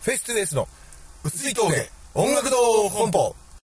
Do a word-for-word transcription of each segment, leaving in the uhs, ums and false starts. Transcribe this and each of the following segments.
フェイストゥフェイスの薄い峠音楽堂本舗。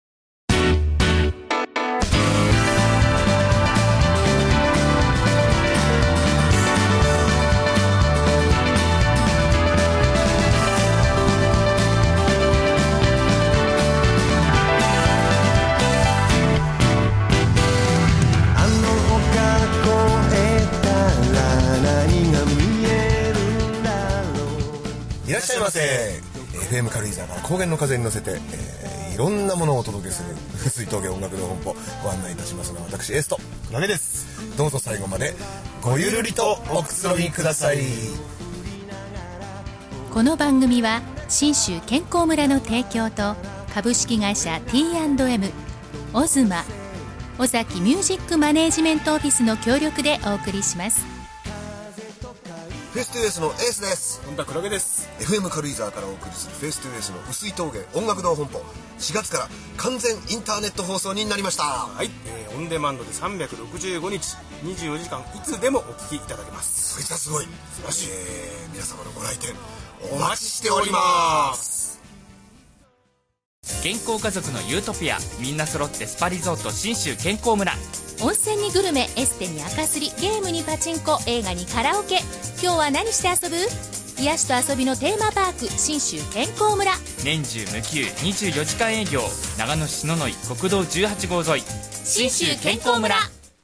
いらっしゃいませ。 エフエム 軽井沢から高原の風に乗せて、えー、いろんなものをお届けする薄い峠音楽堂本舗、ご案内いたしますのは私エースとクラゲです。 どうぞ最後までごゆるりとおくつろぎください。 この番組は信州健康村の提供と株式会社 ティーアンドエム、 オズマ、尾崎ミュージックマネージメントオフィスの協力でお送りします。 フェイストゥフェイスのエースです。 本田クラゲです。 エフエム 軽井沢からお送りするフェイストゥフェイスの薄い峠音楽堂本舗、しがつから完全インターネット放送になりました。 はい、えー、オンデマンドでさんびゃくろくじゅうごにちにじゅうよじかんいつでもお聞きいただけます。 それじゃすごい素晴らしい、 えー、皆様のご来店お待ちしております。 健康家族のユートピア、みんな揃ってスパリゾート信州健康村。 温泉にグルメ、エステに赤すり、ゲームにパチンコ、映画にカラオケ。今日は何して遊ぶ？癒しと遊びのテーマパーク、信州健康村。 年中無休にじゅうよじかん営業、長野市篠ノ井国道じゅうはちごう沿い、 信州健康村。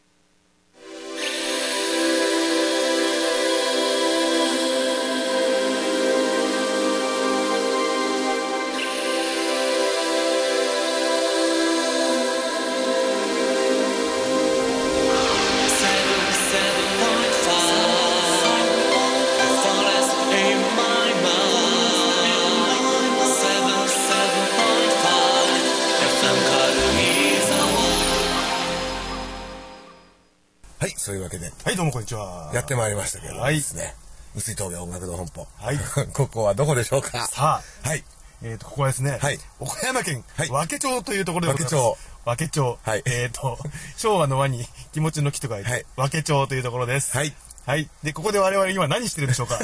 はい、そういうわけで、 はい、どうもこんにちは。 やってまいりましたけどですね、 はい、 薄い峠音楽堂本舗、 はいここはどこでしょうか。 さあ、 はい、 えーとここはですね、 はい、 岡山県はい、 和気町というところでございます。和気町、 はい、 えーと昭和の和に気持ちの気と書いて、はい、和気町というところです。 はい、 はい。で、ここで我々今何してるでしょうか。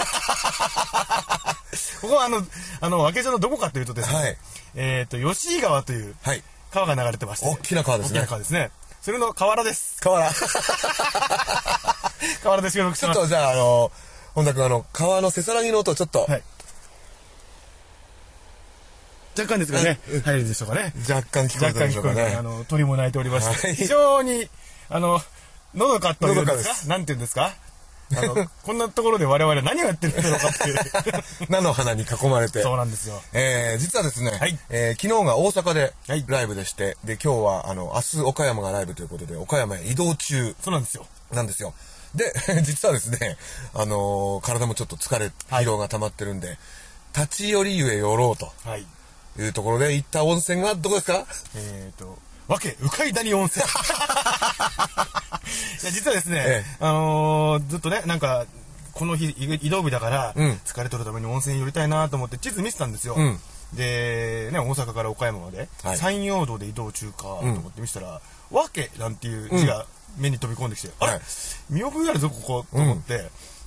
ここはあのあの和気町のどこかというとですね、はい、えーと吉井川という川が流れてまして、 大きな川ですね。 大きな川ですね。それの河原です。 河原。 河原で収録してます。 ちょっとじゃあ、あの、本田君、あの、川のせさらぎの音、ちょっと。はい。 若干ですがね、入るでしょうかね。 若干聞こえてるでしょうかね。 あの、鳥も鳴いておりまして、はい、非常に、あの、のどかというんですか、なんていうんですか、あの、こんなところで我々何をやってるんだろうかっていう。 菜の花に囲まれて。 そうなんですよ。 えー、実はですね、はい、えー、昨日が大阪でライブでして、はい、で、今日は、あの、明日岡山がライブということで、岡山へ移動中。 そうなんですよ。 なんですよ。で、実はですね、あのー、体もちょっと疲れ、疲労が溜まってるんで、はい、立ち寄り湯へ寄ろうと。はい。いうところで行った温泉がどこですか？ えーと、わけ、うかい谷温泉。いや、実はですね、ええ、あのー、ずっとね、なんか、この日、移動日だから、うん、疲れ取るために温泉寄りたいなと思って地図見てたんですよ。うん、で、ね、大阪から岡山まで、はい、山陽道で移動中かと思って見てたら、うん、わけなんていう字が目に飛び込んできて、うん、あれ、はい、見覚えあるぞ、ここ、と思って、うん、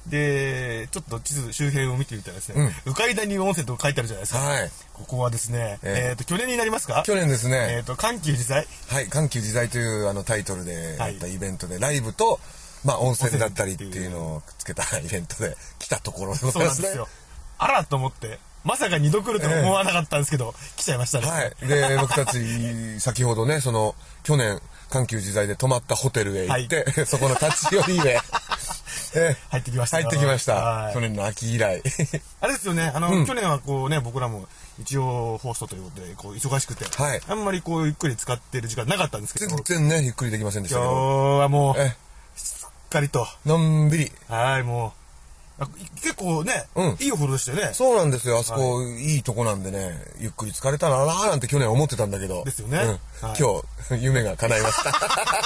で、ちょっと地図周辺を見てみたらですね、うん、うかい谷温泉と書いてあるじゃないですか。はい、ここはですね、えっ、ー、と、去年になりますか？ 去年ですね。 えっ、ー、と、緩急自在。 はい、緩急自在というあのタイトルでやったイベントで、はい、ライブと、まあ、温泉だったりっていうのをつけたイベントで来たところでございますね。そうなんですよ。 あらと思って、まさか二度来ると思わなかったんですけど、えー、来ちゃいましたね。 はい。で、僕たち、先ほどね、その、去年、緩急自在で泊まったホテルへ行って、はい、そこの立ち寄りへ、 えー、入ってきました。 入ってきました。去年の秋以来。 あれですよね、あの、うん、去年はこうね、僕らも一応ホストということで、こう、忙しくて、はい、あんまりこう、ゆっくり使ってる時間なかったんですけど。 全然ね、ゆっくりできませんでしたけど。 今日はもう、えしっかりと。 のんびり。 はい、もう。結構ね、うん、いいお風呂でしたよね。 そうなんですよ。あそこ、はい、いいとこなんでね、ゆっくり疲れたらなーなんて去年思ってたんだけど。 ですよね。 うん、はい、今日、夢が叶いました。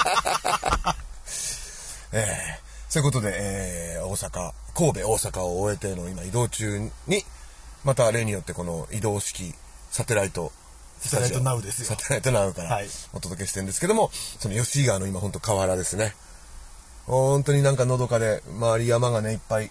えー、そういうことで、えー、大阪、神戸、大阪を終えての今移動中に、また例によってこの移動式サテライトサテライトナウですよ。 サテライトナウからお届けしてるんですけども、はい、その吉井川の今本当河原ですね。本当になんかのどかで周り山がねいっぱい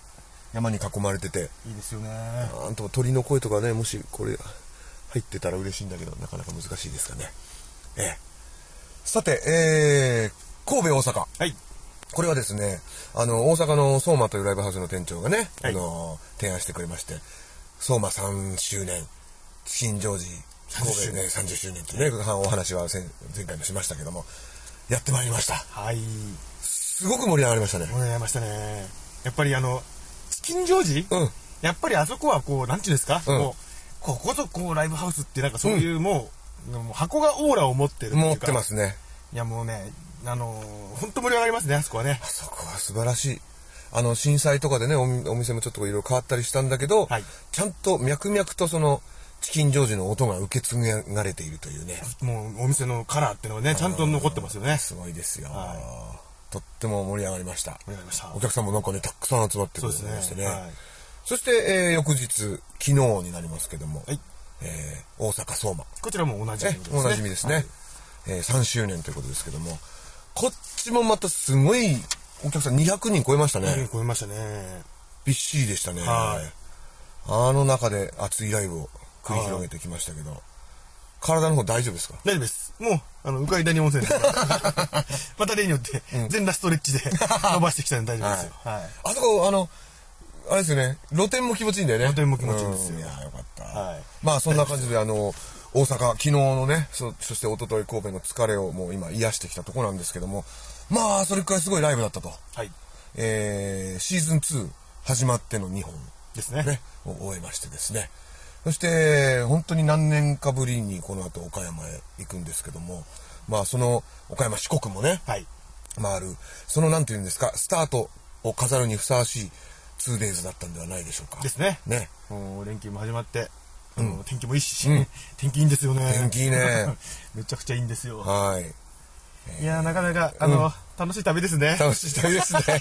山に囲まれてて。 いいですよね。 あんと鳥の声とかね、もしこれ入ってたら嬉しいんだけど、なかなか難しいですかね。ええ。さて、えー、神戸大阪。 はい。 これはですね、あの、大阪の相馬というライブハウスの店長がね、はい、あの、提案してくれまして、相馬さんしゅうねん、新ジョージ、神戸ね、さんじゅっしゅうねんっていうね、お話は前回もしましたけども、やってまいりました。 はい。 すごく盛り上がりましたね。 盛り上がりましたね。やっぱりあの、チキンジョージ、 うん、 やっぱりあそこはこう、なんていうんですか、うん、もう、ここぞこうライブハウスってなんかそういう、うん、もう、もう箱がオーラを持ってるっていうか。 持ってますね。 いやもうね、あのー、本当盛り上がりますね、あそこはね。 あそこは素晴らしい。あの、震災とかでね、お, お店もちょっといろいろ変わったりしたんだけど、はい、ちゃんと脈々とその、チキンジョージの音が受け継がれているというね。 もうお店のカラーっていうのはね、ちゃんと残ってますよね。 すごいですよ。はい、とっても盛り上がりました。 盛り上がりました。 お客さんもなんかね、たくさん集まってくれてましてね。そ, ね、はい、そして、えー、翌日、昨日になりますけども、はい、えー、大阪相馬。 こちらもおなじみですね。 おなじみですね。はい、えー、さんしゅうねんということですけども、こっちもまたすごいお客さんにひゃくにん超えましたね。にひゃくにん超えましたね。 びっしりでしたね。はい、あの中で熱いライブを繰り広げてきましたけど、体の方大丈夫ですか？ 大丈夫です。もう、あの、うかい谷温泉で。また例によって、全裸ストレッチで伸ばしてきたんで大丈夫ですよ。はいはい、 あそこ、あの、あれですよね、露天も気持ちいいんだよね。 露天も気持ちいいんですよ。 いや、よかった。 はい、 まあ、そんな感じで、あの、大阪、昨日のね、そ, そして一昨日神戸の疲れをもう今癒してきたところなんですけども、まあ、それくらいすごいライブだったと。 はい。 えー、シーズンツー始まってのにほん、 ですね。 ね。を終えましてですね。そして、本当に何年かぶりにこの後岡山へ行くんですけども、まあ、その岡山四国もね、 はい。 回る、そのなんていうんですか、スタートを飾るにふさわしい ツーデイズ だったんではないでしょうか。 ですね。 ね。 もう連休も始まって、うん、天気もいいし、うん、天気いいんですよね。 天気いいね。 めちゃくちゃいいんですよ。 はい。 えー、いやなかなかあの、うん、楽しい旅ですね。 楽しい旅ですね。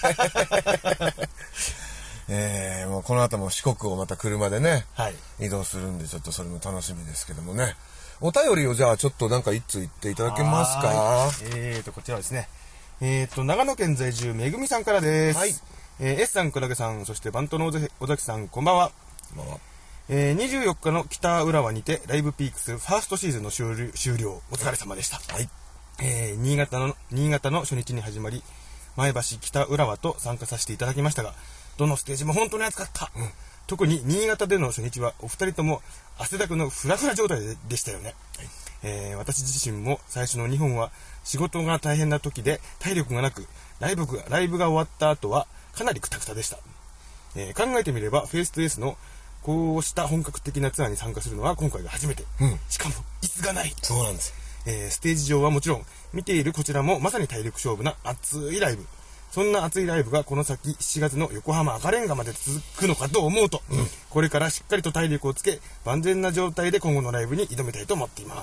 えー、もうこの後も四国をまた車でね、はい、移動するんでちょっとそれも楽しみですけどもね。お便りをじゃあちょっとなんか一通言っていただけますか。 えーとこちらですね。えーと長野県在住めぐみさんからです。はい。えー、S さん、クラゲさん、そしてバントの尾崎さん、こんばんは。 こんばんは。 えー、にじゅうよっかの北浦和にてライブピークスファーストシーズンの終了、終了お疲れ様でした。 はい。 えー、新潟の新潟の初日に始まり、前橋北浦和と参加させていただきましたが、どのステージも本当に暑かった。うん、特に新潟での初日はお二人とも汗だくのフラフラ状態 で, でしたよね。はい。えー、私自身も最初のにほんは仕事が大変な時で体力がなく、ライブがライブが終わった後はかなりクタクタでした。えー、考えてみればフェイストゥエースのこうした本格的なツアーに参加するのは今回が初めて。うん、しかも椅子がない。 そうなんです。 えー、ステージ上はもちろん見ているこちらもまさに体力勝負な熱いライブ。そんな熱いライブがこの先しちがつの横浜赤レンガまで続くのかと思うと、うん、これからしっかりと体力をつけ万全な状態で今後のライブに挑みたいと思っています。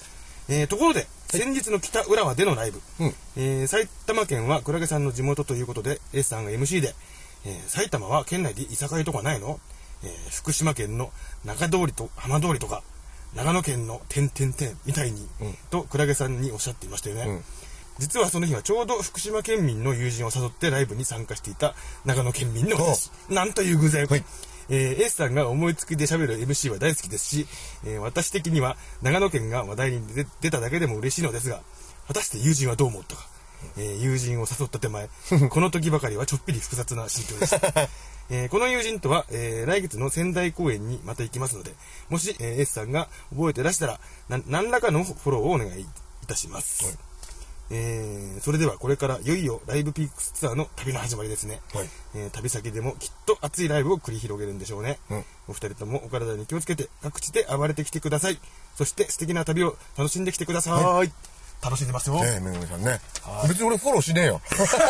はい。えー、ところで、はい、先日の北浦和でのライブ、うん、えー、埼玉県はクラゲさんの地元ということで S さんが エムシー で、えー、埼玉は県内で居酒屋とかないの？えー、福島県の中通りと浜通りとか長野県の点々点みたいに、うん、とクラゲさんにおっしゃっていましたよね。うん、実はその日はちょうど福島県民の友人を誘ってライブに参加していた長野県民の私。なんという偶然。はい。えー、S さんが思いつきで喋る エムシー は大好きですし、えー、私的には長野県が話題に出ただけでも嬉しいのですが、果たして友人はどう思ったか。えー、友人を誘った手前、この時ばかりはちょっぴり複雑な心境でした。えー、この友人とは、えー、来月の仙台公演にまた行きますので、もし、えー、S さんが覚えてらしたらな何らかのフォローをお願いいたします。はい。えー、それではこれからいよいよライブピークスツアーの旅の始まりですね。はい。えー、旅先でもきっと熱いライブを繰り広げるんでしょうね。うん、お二人ともお体に気をつけて各地で暴れてきてください。そして素敵な旅を楽しんできてください。はい。楽しんでますよ。 ねえ、めぐみさんね。別に俺フォローしねえよ。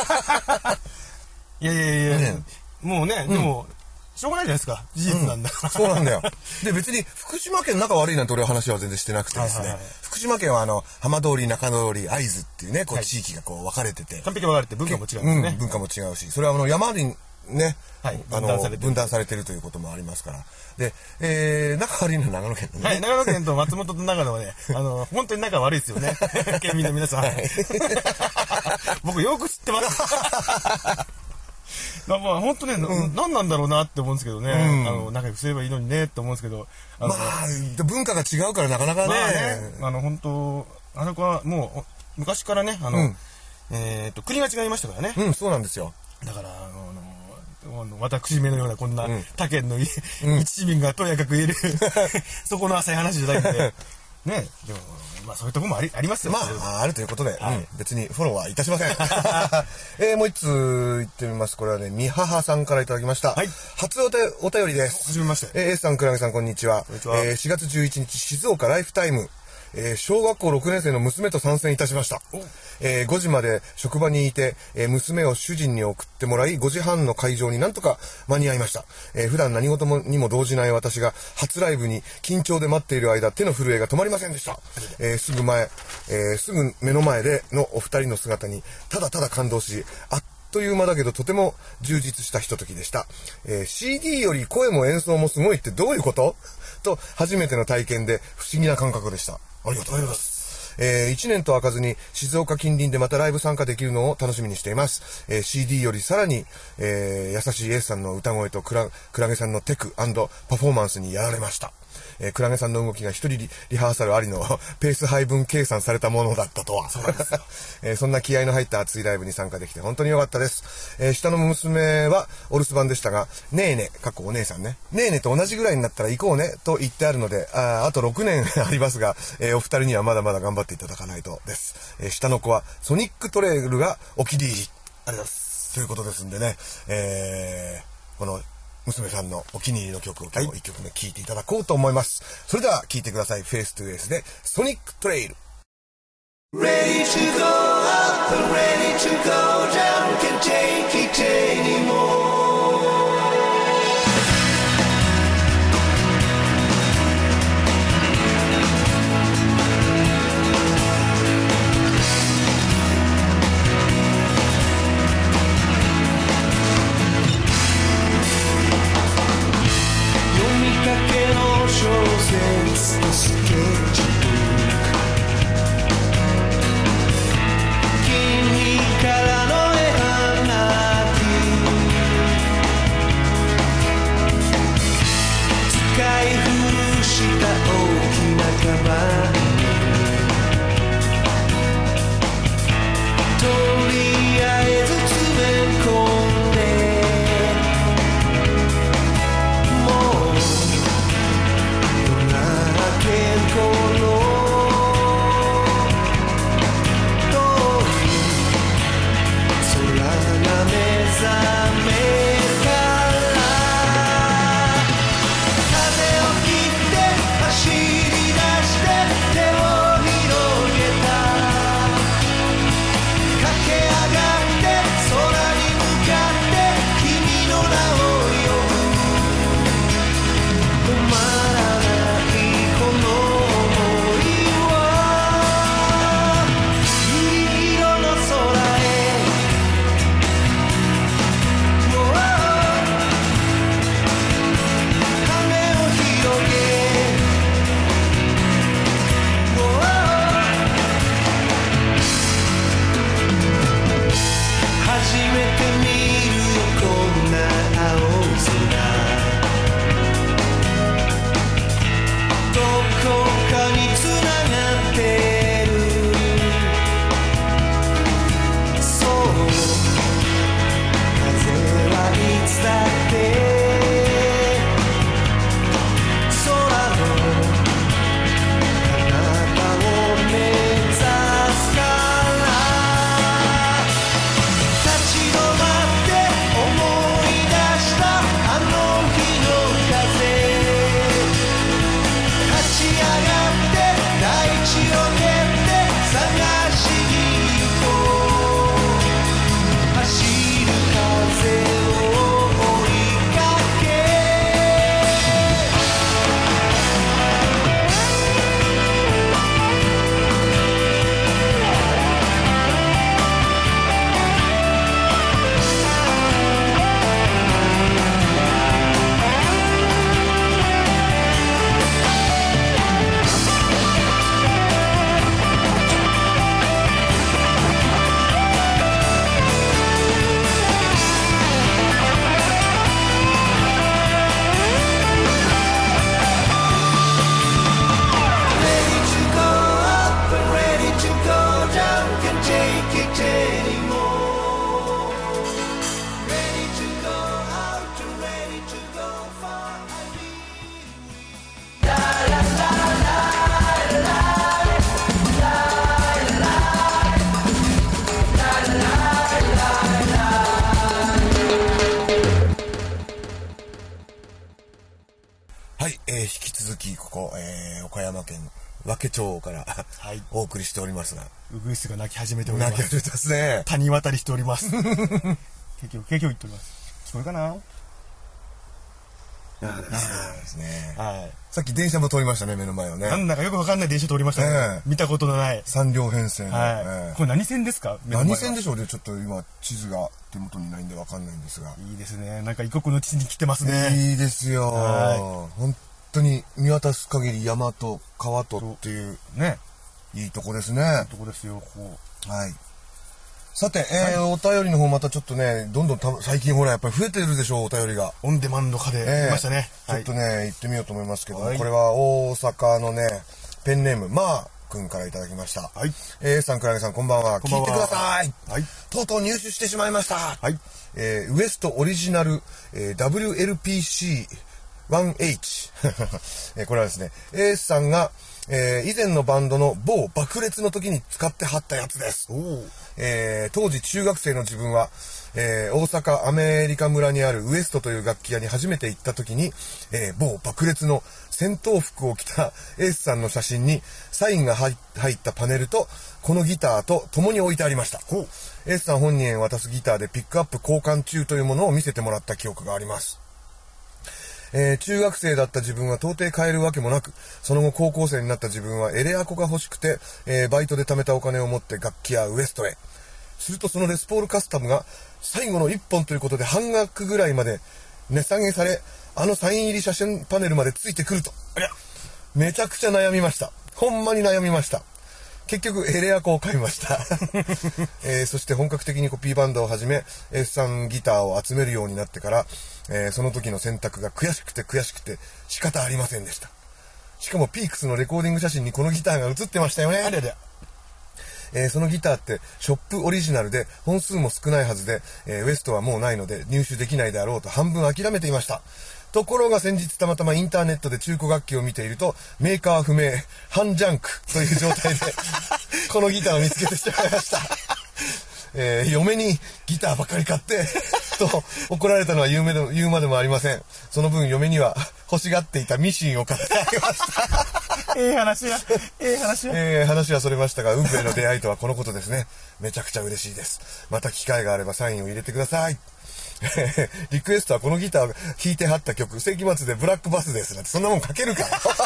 いやいやいや、ね、もうね、うん、でも、しょうがないじゃないですか。事実なんだ。 うん、そうなんだよ。で、別に福島県仲悪いなんて俺は話は全然してなくてですね。はいはいはい、福島県はあの、浜通り、中通り、会津っていうね、こう地域がこう分かれてて。 完璧分かれて文化も違うんですね。 うん、文化も違うし、それはあの、山にね、はい、あの分断されてるということもありますから。で、えー、仲悪いのは長野県のね。 はい、長野県と松本と長野はね、あの、本当に仲悪いですよね。県民の皆さん。はい、僕よく知ってます。 まあ本当ね、うん、何なんだろうなって思うんですけどね、うん、あの仲良くすればいいのにねって思うんですけど、あのまあ文化が違うからなかなかね、 まあね、あの本当あの子はもう昔からね、あの、うん、えっと国が違いましたからね。 うん、そうなんですよ。 だからあの私めのようなこんな他県の、うん、一市民がとやかく言えるそこの浅い話じゃないんでね、でもまあそういうところもあり、ありますよ。 まああるということで、はい、うん、別にフォローはいたしません。えー、もう一通言ってみます。これはね、みははさんからいただきました。はい、初お, お便りです。 はじめまして。 えー、S さん、くらげさん、こんにちは。 こんにちは。 えー、しがつじゅういちにち静岡ライフタイム。えー、小学校ろくねん生の娘と参戦いたしました。えー、ごじまで職場にいて、えー、娘を主人に送ってもらい、ごじはんの会場になんとか間に合いました。えー、普段何事もにも動じない私が初ライブに緊張で待っている間、手の震えが止まりませんでした。えー、すぐ前、えー、すぐ目の前でのお二人の姿にただただ感動し、あっという間だけどとても充実したひとときでした。えー、シーディー より声も演奏もすごいってどういうことと初めての体験で不思議な感覚でした。ありがとうございます。えー、いちねんと開かずに静岡近隣でまたライブ参加できるのを楽しみにしています。えー、シーディー よりさらに、えー、優しい A さんの歌声とクラ、クラゲさんのテク&パフォーマンスにやられました。えー、クラゲさんの動きが一人リ、リハーサルありのペース配分計算されたものだったとは。 そうなんですよ。 えー、そんな気合の入った熱いライブに参加できて本当に良かったです。えー、下の娘はお留守番でしたが、ねえねえ、かっこお姉さんね。ねえねえと同じぐらいになったら行こうねと言ってあるので、あ, あとろくねんありますが、えー、お二人にはまだまだ頑張っていただかないとです。えー、下の子はソニックトレイルがお気に入り。ありがとうございます。ということですんでね、えー、この娘さんのお気に入りの曲を今日いっきょくめ聴いていただこうと思います。それでは聴いてください。フェイストゥフェイスでソニックトレイル。 Ready to go up and ready to go down, can't take it anymore. Sense the sketchbook 君からの絵はがき使い古した大きなカバンとりあえず詰め込んで走り出して手をはい、えー、引き続きここ、えー、岡山県和気町から、はい、お送りしておりますが、 ウグイスが鳴き始めております。 鳴き始めてますね。 谷渡りしております。結局結局言っております。聞こえるかな。 あですね。 はい。 さっき電車も通りましたね、目の前をね。 なんだかよくわかんない電車通りましたね。えー、見たことのない。 三両編成の。 はい。えー、これ何線ですか？ 何線でしょうね。ちょっと今地図が手元にないんでわかんないんですが。 いいですね。なんか異国の地に来てますね。 いいですよ。はい。本当に見渡す限り山と川とっていうね、いいとこですね。 いいとこですよ。こう。はい。さて、えーはい、お便りの方またちょっとね、どんどんた最近ほらやっぱり増えてるでしょう、お便りが。 オンデマンド化で来ましたね。 えーはい、ちょっとね、行ってみようと思いますけども、はい、これは大阪のね、ペンネーム、まーくんからいただきました。はい。えー、A さん、クラゲさん、こんばんは。聞いてください。はい。とうとう入手してしまいました。はい。えー、ウエストオリジナル、えー、ダブリューエルピーシーワンエイチ。えー、これはですね、A さんが、えー、以前のバンドの某爆裂の時に使ってはったやつです。えー、当時中学生の自分は、えー、大阪アメリカ村にあるウエストという楽器屋に初めて行った時に、えー、某爆裂の戦闘服を着たエースさんの写真にサインが入ったパネルとこのギターと共に置いてありました。エースさん本人へ渡すギターでピックアップ交換中というものを見せてもらった記憶があります。えー、中学生だった自分は到底買えるわけもなく、その後高校生になった自分はエレアコが欲しくて、えー、バイトで貯めたお金を持って楽器屋ウエストへ。するとそのレスポールカスタムが最後のいっぽんということで半額ぐらいまで値下げされ、あのサイン入り写真パネルまでついてくると。ありゃ、めちゃくちゃ悩みました。ほんまに悩みました。結局エレアコを買いました、えー、そして本格的にコピーバンドを始め エスさんギターを集めるようになってから、えー、その時の選択が悔しくて悔しくて仕方ありませんでした。しかもピークスのレコーディング写真にこのギターが写ってましたよね。あれあれ、えー、そのギターってショップオリジナルで本数も少ないはずで、えー、ウエストはもうないので入手できないであろうと半分諦めていました。ところが先日たまたまインターネットで中古楽器を見ているとメーカー不明半ジャンクという状態でこのギターを見つけてしまいました。えー、嫁にギターばっかり買ってと怒られたのは言うめで言うまでもありません。その分嫁には欲しがっていたミシンを買ってあげました。 ええ話やええ話や、 えー、話はそれましたが運命の出会いとはこのことですね。めちゃくちゃ嬉しいです。また機会があればサインを入れてください。リクエストはこのギターを弾いてはった曲世紀末でブラックバスですなんてそんなもん書けるか。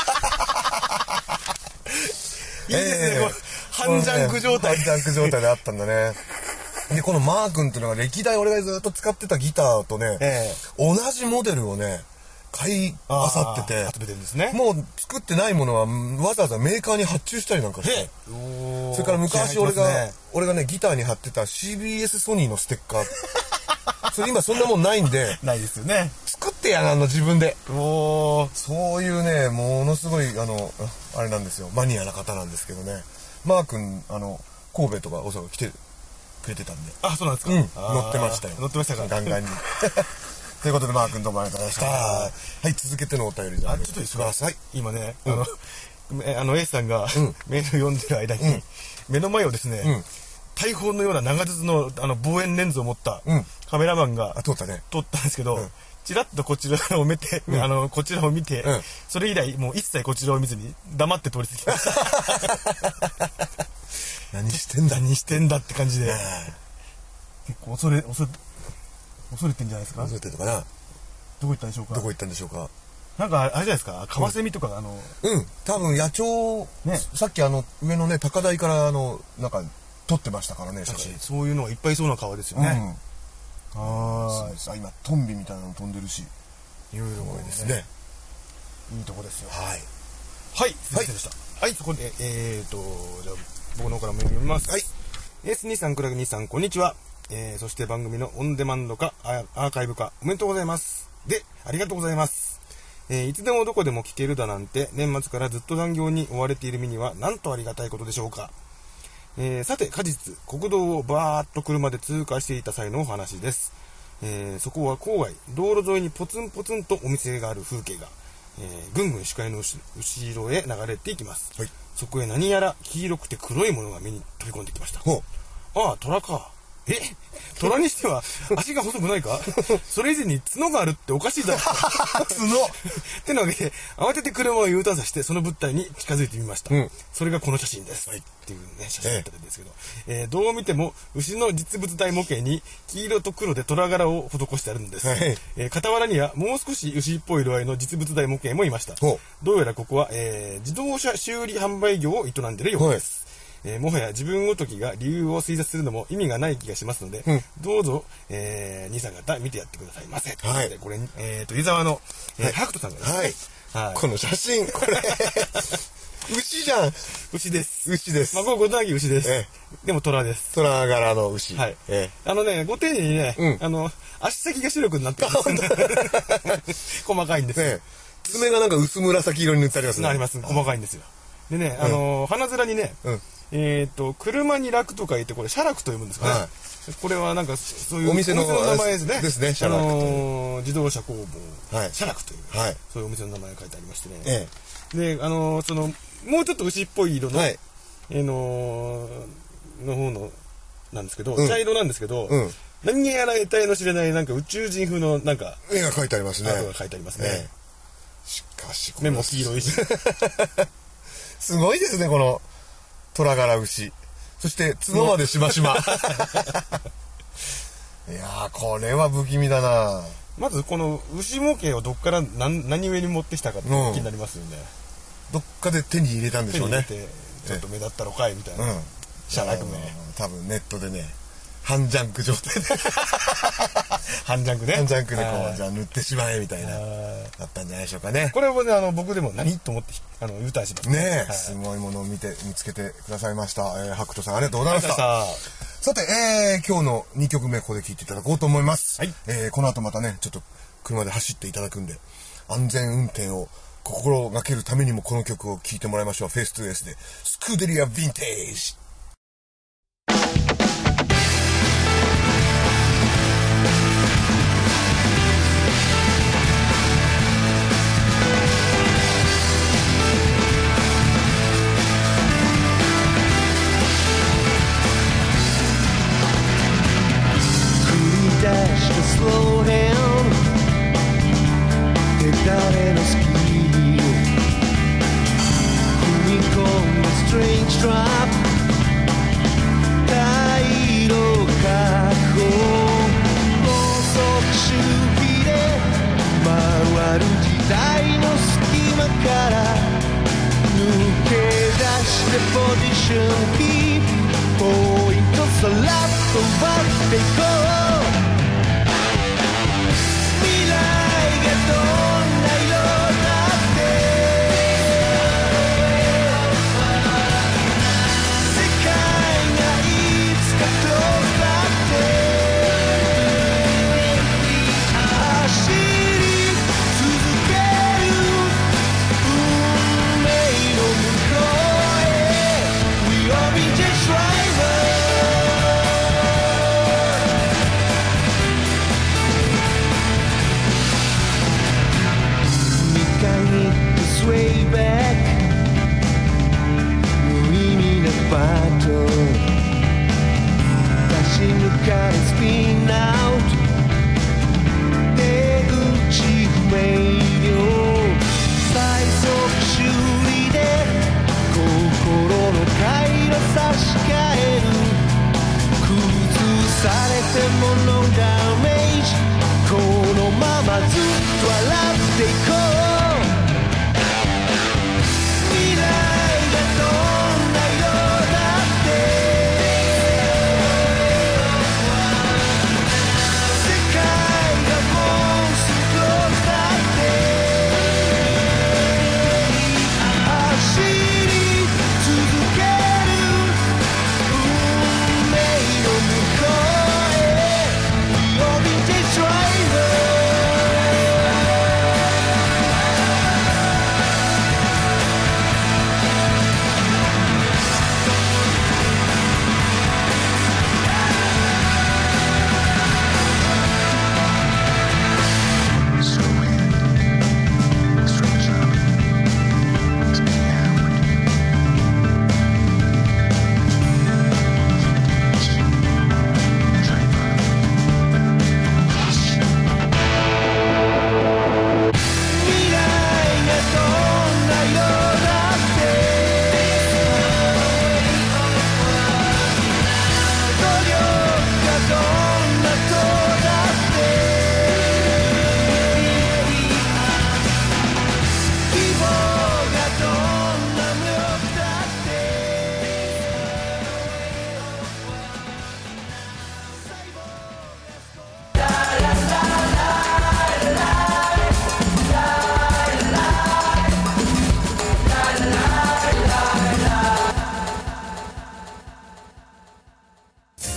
いいですね、えー、半ジャンク状態、 半ジャンク状態であったんだね。でこのマー君っていうのが歴代俺がずっと使ってたギターとね、えー、同じモデルをね買いあさってて、 集めてるんですね。 もう作ってないものはわざわざメーカーに発注したりなんかして、それから昔俺が、ね、俺がねギターに貼ってた シービーエス ソニーのステッカーそれ今そんなもんないんでないですよね。 作ってやがんの自分で。 おそういうねものすごいあのあれなんですよ、マニアな方なんですけどね。マー君あの神戸とか大阪来てくれてたんで。 あ、そうなんですか。 うん、乗ってましたよ。 乗ってましたか。 ガンガンに。ということでマー君どうもありがとうございました。はい、続けてのお便りで。 あ、ちょっといいですか。 はい。 今ね、あの、あの A さんがメール読んでる間に目の前をですね、大砲のような長筒のあの望遠レンズを持ったカメラマンが撮ったね。 撮ったんですけど、ちらっとこちらを見て、あのこちらを見て、それ以来もう一切こちらを見ずに黙って通り過ぎました。 何してんだ何してんだって感じで、結構恐れ恐れ恐れてんじゃないですか。 恐れてるのかな。 どこ行ったんでしょうか。 どこ行ったんでしょうか。 なんかあれじゃないですか、カワセミとか、うん、あのうん多分野鳥、ね、さっきあの上のね高台からあのなんか撮ってましたからね。 そういうのがいっぱいいそうな川ですよね。 うん、ああ今トンビみたいなの飛んでるし、 いろいろですね。 いいとこですよ。 はいはいすいませんでした。はい、はい、そこでえーとじゃあ僕の方からも読みます。はい。エスにさん クラゲにさんこんにちは。えー、そして番組のオンデマンド化アーカイブ化おめでとうございます。でありがとうございます。えー、いつでもどこでも聞けるだなんて年末からずっと残業に追われている身にはなんとありがたいことでしょうか。えー、さて果実国道をバーッと車で通過していた際のお話です。えー、そこは郊外道路沿いにポツンポツンとお店がある風景が、えー、ぐんぐん視界の後ろへ流れていきます。はい、そこへ何やら黄色くて黒いものが目に飛び込んできました。ああ虎かえ虎にしては足が細くないかそれ以前に角があるっておかしいだろ角ってなわけで慌てて車を U ターンさせてその物体に近づいてみました、うん、それがこの写真です、はい、っていうね写真だったんですけど、えー、どう見ても牛の実物大模型に黄色と黒で虎柄を施してあるんです、はい、えー、傍らにはもう少し牛っぽい色合いの実物大模型もいました。どうやらここは、えー、自動車修理販売業を営んでいるようです、はい、えー、もはや自分ごときが理由を推察するのも意味がない気がしますので、うん、どうぞ、えー、にさん方見てやってくださいませ。はい、でこれ、えーと、湯沢の、えーはい、白人さんがですね、はいはい、 この写真、これ、牛じゃん。 牛です。 牛です。 まあ、これごとなぎ牛です。ええ、でも虎です。 虎柄の牛。 はい。ええ、あのね、ご丁寧にね、うん、あの、足先が白くなってるんです。細かいんですよ。ええ、 爪がなんか薄紫色に塗ってありますね。 あります。細かいんですよ。でね、あのー、鼻面にね、うん、えっと、車に楽と書いて、これ、写楽と読むんですかね。はい、これはなんか、そういうお店の名前ですね。 ですね、写楽。 あのー、自動車工房、 はい、 写楽という、はい、そういうお店の名前が書いてありましてね。 ええ、で、あのー、その、もうちょっと牛っぽい色の、はい、えのー、の方の、なんですけど、うん、茶色なんですけど、うん、何やら得体の知れないなんか宇宙人風のなんか絵が描いてありますね。 絵が描いてありますね。ええ、 しかし目も黄色いしすごいですね、この虎柄牛。そして角までしましま。いやー、これは不気味だな。 まずこの牛模型をどっから何何上に持ってきたかって気になりますよね。 どっかで手に入れたんでしょうね。 手に入れてちょっと目立ったろかいみたいな。うん、シャラクね。 多分ネットでね。半ジャンク状態で半ジャンクね。 半ジャンクでこう、じゃあ塗ってしまえみたいな、だったんじゃないでしょうかね。 これもね、あの、僕でも何と思って、あの、Uターンしますね。ねえ、はい、すごいものを見て、見つけてくださいました。えー、白人さん、ありがとうございました。さて、えー、今日のにきょくめ、ここで聴いていただこうと思います。はい。えー、この後またね、ちょっと車で走っていただくんで、安全運転を心がけるためにもこの曲を聴いてもらいましょう。フェイストゥエースで、スクーデリア・ヴィンテージ。 Slow down 手だれのスキー踏み込んだ Strange Drop 回路確保高速周期で回る時代の隙間から抜け出してポジションキープポイントさらっと奪っていこうどんな色だって世界がいつか遠ざって走り続ける運命の向こうへ We all be just driver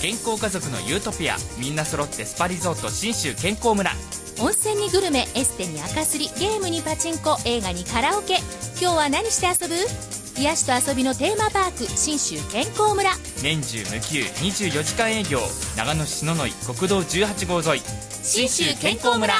健康家族のユートピア、みんな揃ってスパリゾート信州健康村。 温泉にグルメ、エステに赤すり、ゲームにパチンコ、映画にカラオケ。今日は何して遊ぶ？癒しと遊びのテーマパーク、信州健康村。 年中無休にじゅうよじかん営業。長野市篠ノ井国道じゅうはち号沿い、 信州健康村。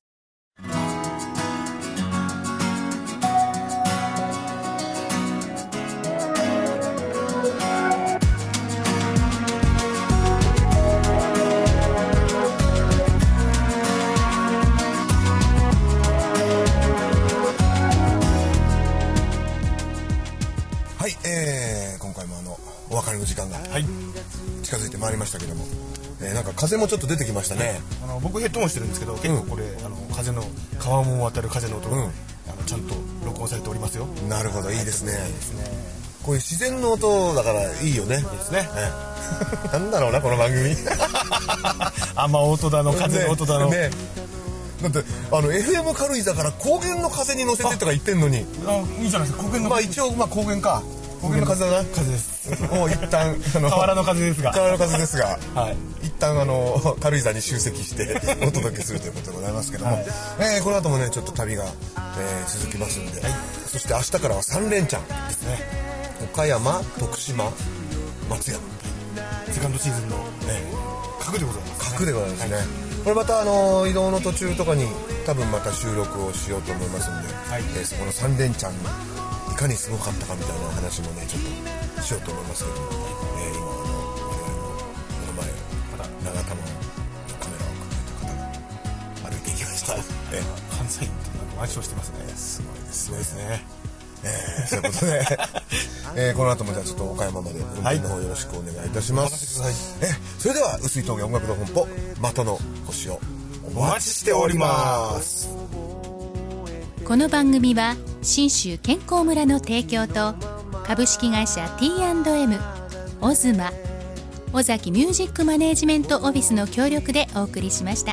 はい、えー、今回もあのお別れの時間が近づいてまいりましたけども、えー、なんか風もちょっと出てきましたね。 あの僕ヘッドホンしてるんですけど、結構これ、うん、あの風の川面を渡る風の音が、うん、あのちゃんと録音されておりますよ。 なるほど、いいですね。いいですね。こういう自然の音だからいいよね。いいですね。 えなんだろうなこの番組。 雨音だの風の音だの。ねね、 だってあの エフエム 軽井沢から高原の風に乗せてとか言ってんのに、 あいいじゃないですか。高原のまあ一応まあ高原か。高原の風だな。 風です。 もう一旦あの河原の風ですが。 河原の風ですが、 はい。 一旦あの軽井沢に集積してお届けするということでございますけども、はい、えー、この後もねちょっと旅が、えー、続きますんで、はい、そして明日からは三連チャンですね。岡山、徳島、松山。 セカンドシーズンの、ね、核でございます、ね。 核でございますね。はい、これまたあの移動の途中とかに多分また収録をしようと思いますんで、はい、えー、そこの三連チャンいかにすごかったかみたいな話もねちょっとしようと思いますけども、えー、今あの我々の目の前また長玉のカメラを抱えた方が歩いていきました。 えー、関西ってなんか暗唱してますね。 すごいです。 すごいですね。 えー、そういうことで、えー、この後もじゃあちょっと岡山まで運転の方よろしくお願いいたします。はい、えー、それでは碓井峠音楽の本舗またの星をお待ちしております。 この番組は信州健康村の提供と株式会社 ティーアンドエム、 オズマ、尾崎ミュージックマネージメントオフィスの協力でお送りしました。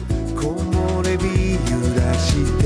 木漏れ日揺らして